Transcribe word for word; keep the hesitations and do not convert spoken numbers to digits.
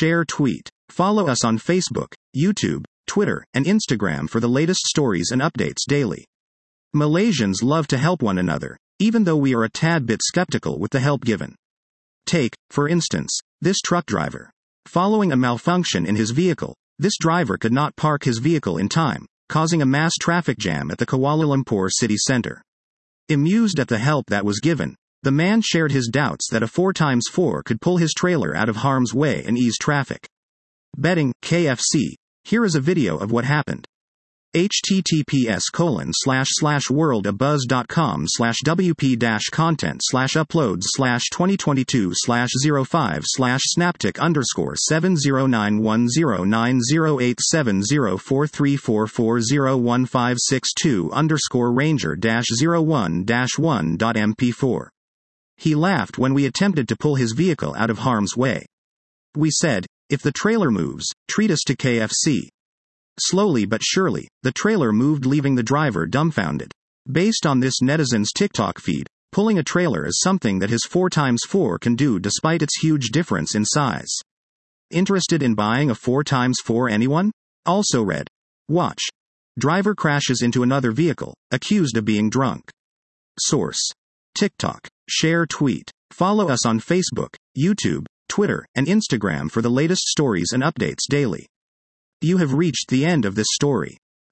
share, tweet. Follow us on Facebook, YouTube, Twitter, and Instagram for the latest stories and updates daily. Malaysians love to help one another, even though we are a tad bit skeptical with the help given. Take, for instance, this truck driver. Following a malfunction in his vehicle, this driver could not park his vehicle in time, causing a mass traffic jam at the Kuala Lumpur city centre. Amused at the help that was given, the man shared his doubts that a four by four could pull his trailer out of harm's way and ease traffic. Betting, K F C. Here is a video of what happened. https colon slash slash worldabuzz.com slash wp dash content slash uploads slash 2022 slash 05 slash snaptic underscore 7091090870434401562 underscore ranger dash 01 dash 1 dot m p four. He laughed when we attempted to pull his vehicle out of harm's way. We said, if the trailer moves, treat us to K F C. Slowly but surely, the trailer moved, leaving the driver dumbfounded. Based on this netizen's TikTok feed, pulling a trailer is something that his four by four can do despite its huge difference in size. Interested in buying a four by four, anyone? Also read. Watch. Driver crashes into another vehicle, accused of being drunk. Source. TikTok. Share, tweet. Follow us on Facebook, YouTube, Twitter, and Instagram for the latest stories and updates daily. You have reached the end of this story.